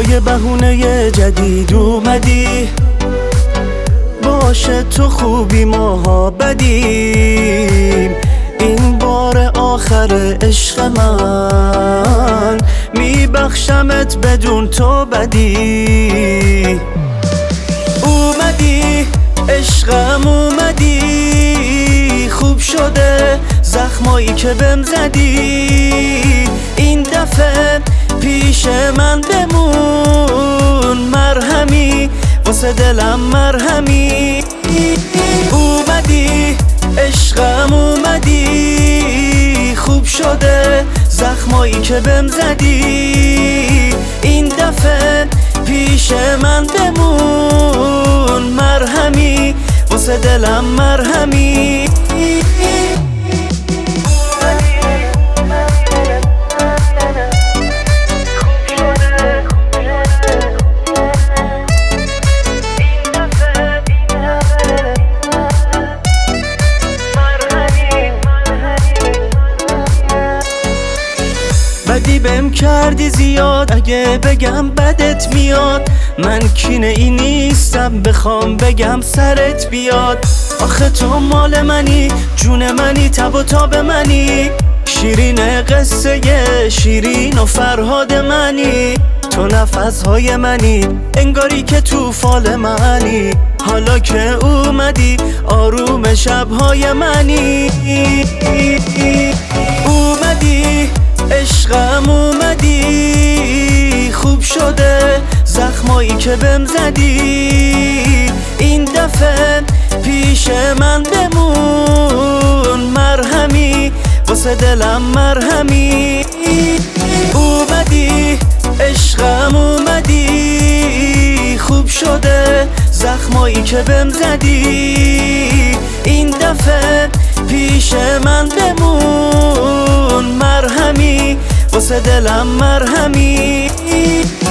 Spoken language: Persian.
یه بهونه جدید اومدی، باشه تو خوبی ماها بدیم. این بار آخر عشق من، میبخشمت بدون تو بدی. اومدی عشقم اومدی، خوب شده زخمایی که بهم زدی. این دفعه پیش من بمون، مرهمی واسه دلم مرهمی. اومدی عشقم اومدی، خوب شده زخمایی که بهم زدی. این دفعه پیش من بمون، مرهمی واسه دلم مرهمی. بدی بهم کردی زیاد، اگه بگم بدت میاد. من کینه ای نیستم بخوام بگم سرت بیاد. آخه تو مال منی، جون منی، تب و تاب منی. شیرین قصه شیرین و فرهاد منی. تو نفسهای منی، انگاری که تو فال منی. حالا که اومدی آروم شبهای منی. اومدی عشقم اومدی، خوب شده زخمایی که بهم زدی. این دفعه پیش من بمون، مرهمی واسه دلم مرهمی. اومدی عشقم اومدی، خوب شده زخمایی که بهم زدی. این دفعه پیش من بمون، مرهمی واسه دلم مرهمی.